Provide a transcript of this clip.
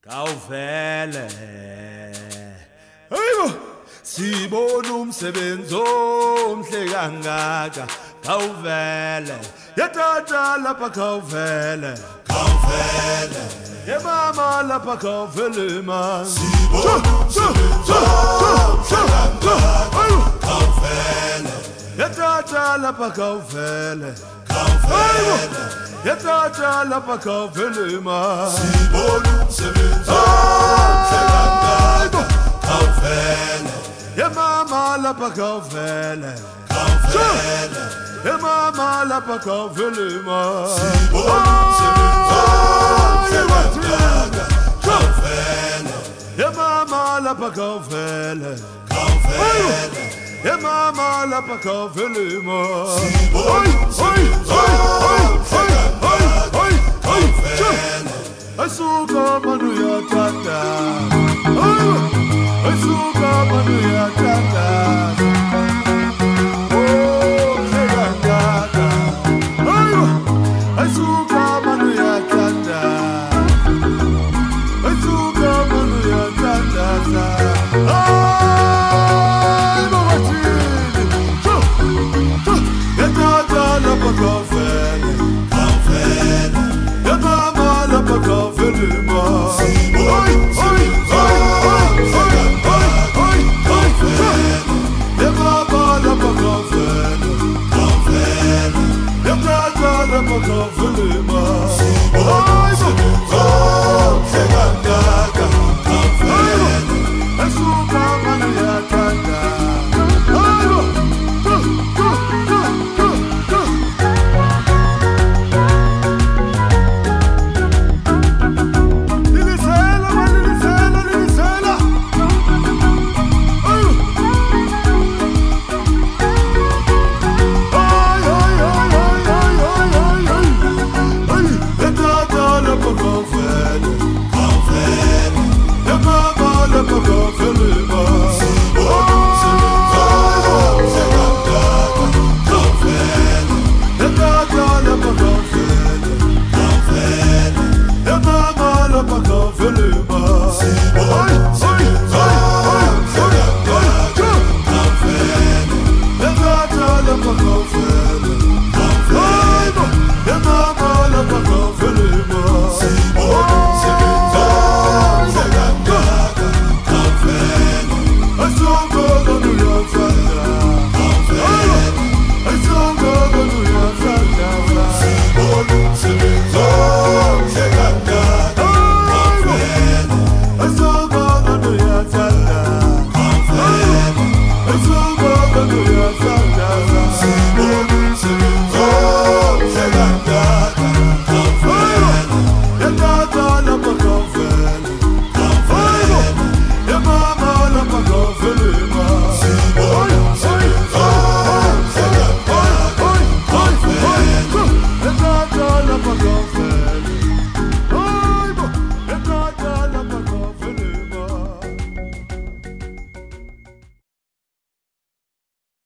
Kawuvele hayibo sibona umsebenzi omhle kangaka kawuvele yatata lapha kawuvele yemama lapha kawuvele man sibona umsebenzi omhle kangaka kawuvele yatata lapha kawuvele yatata lapha kawuvele man sibona umsebenzi omhle kangaka kawuvele yemama lapha kawuvele yemama lapha kawuvele man sibona umsebenzi omhle kangaka kawuvele yemama lapha kawuvele yemama lapha kawuvele man sibona umsebenzi omhle kangaka kawuvele asuka manu yatata